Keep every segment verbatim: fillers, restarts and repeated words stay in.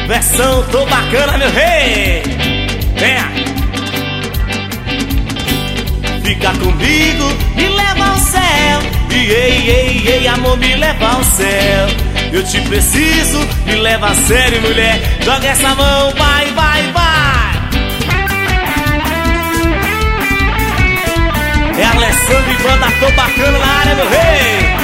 Versão Tô Bacana, meu rei. Venha. Fica comigo, me leva ao céu. E ei, ei, ei, amor, me leva ao céu. Eu te preciso, me leva a sério, mulher. Joga essa mão, vai, vai, vai. É Alessandro e banda Tô Bacana na área, meu rei.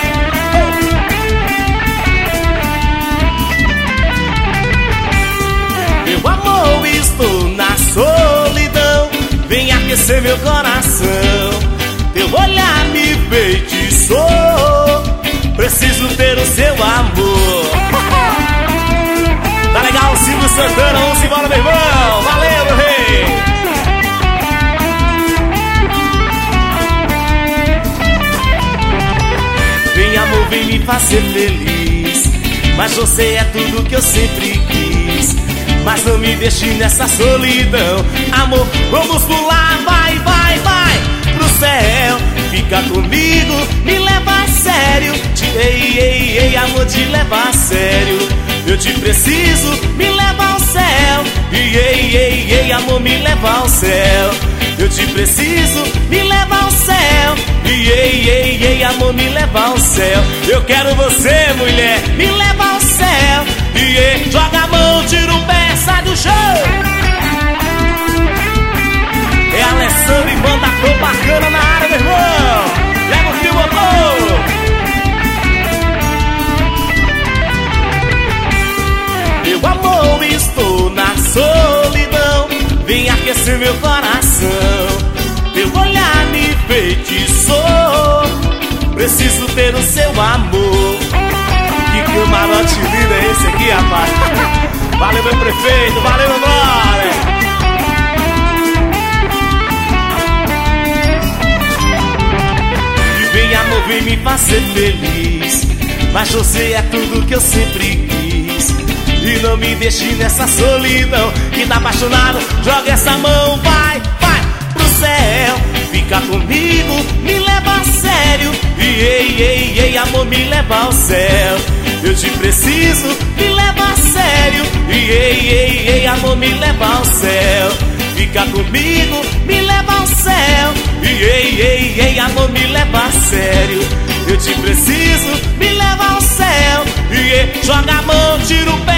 Meu amor, estou na solidão. Vem aquecer meu coração. Teu olhar me feitiçou. Preciso ter o seu amor. Tá legal, Silvio Santana, vamos embora, meu irmão. Valeu, meu rei. Vem, amor, vem me fazer feliz. Mas você é tudo que eu sempre quis. Mas não me deixe nessa solidão. Amor, vamos pular, vai, vai, vai pro céu. Fica comigo, me leva a sério. Te, ei, ei, ei, amor, te leva a sério. Eu te preciso, me leva ao céu. E ei, ei, ei, amor, me leva ao céu. Eu te preciso, me leva ao céu. E ei, ei, ei, amor, me leva ao céu. Eu quero você, mulher, me leva ao céu. E ei, joga a mão, tira o pé, sai do chão. É Alessandro e banda Tô Bacana na área, meu irmão. Leva o fio motor. Meu amor, estou na solidão. Vem aquecer meu coração. Teu olhar me feitiçou. Preciso ter o seu amor. Que camarote lindo é esse aqui, rapaz. Valeu, meu prefeito, valeu, meu brother. E vem, amor, vem me fazer feliz. Mas você é tudo que eu sempre quis. E não me deixe nessa solidão. Que tá apaixonado, joga essa mão, vai, vai pro céu. Fica comigo, me leva a sério. E ei, ei, ei, amor, me leva ao céu. Eu te preciso, me leva a sério. E ei, ei, ei, amor, me leva ao céu. Fica comigo, me leva ao céu. E ei, ei, ei, amor, me leva a sério. Eu te preciso, me leva ao céu. E ei, joga a mão, tira o pé.